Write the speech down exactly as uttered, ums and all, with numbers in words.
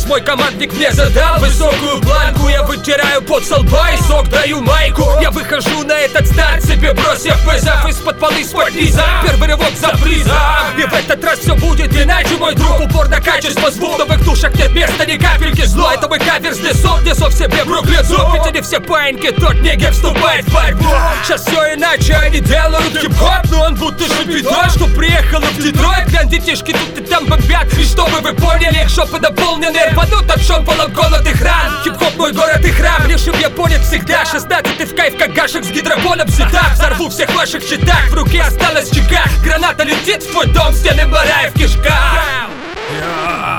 мой командник мне задал высокую планку. Я вытираю пот со лба и сок даю майку. Я выхожу на этот старт, себе бросив вызов из-под полы свой низа. Первый рывок за призом, и в этот раз все будет иначе, мой друг. Упор на качество звук, в новых душах нет места ни капельки зло. Это мой кавер с лесов, несу в себе Бруклин зуб. Ведь они все паиньки, тот негер вступает в борьбу. Сейчас все иначе, они делают хип-хоп, но он будто же бедой, что приехал в Детройт. Глянь, детишки тут и там бомбят. И чтобы вы поняли, их шопы наполнены, рванут от шомполом колотых ран. Хип-хоп мой город и храм, решим я понят всегда. Шестнадцатый в кайф, как гашек с гидропоном сетап. Взорву всех ваших щитах, в руке осталась чека. Граната летит в твой дом, стены барай в кишках.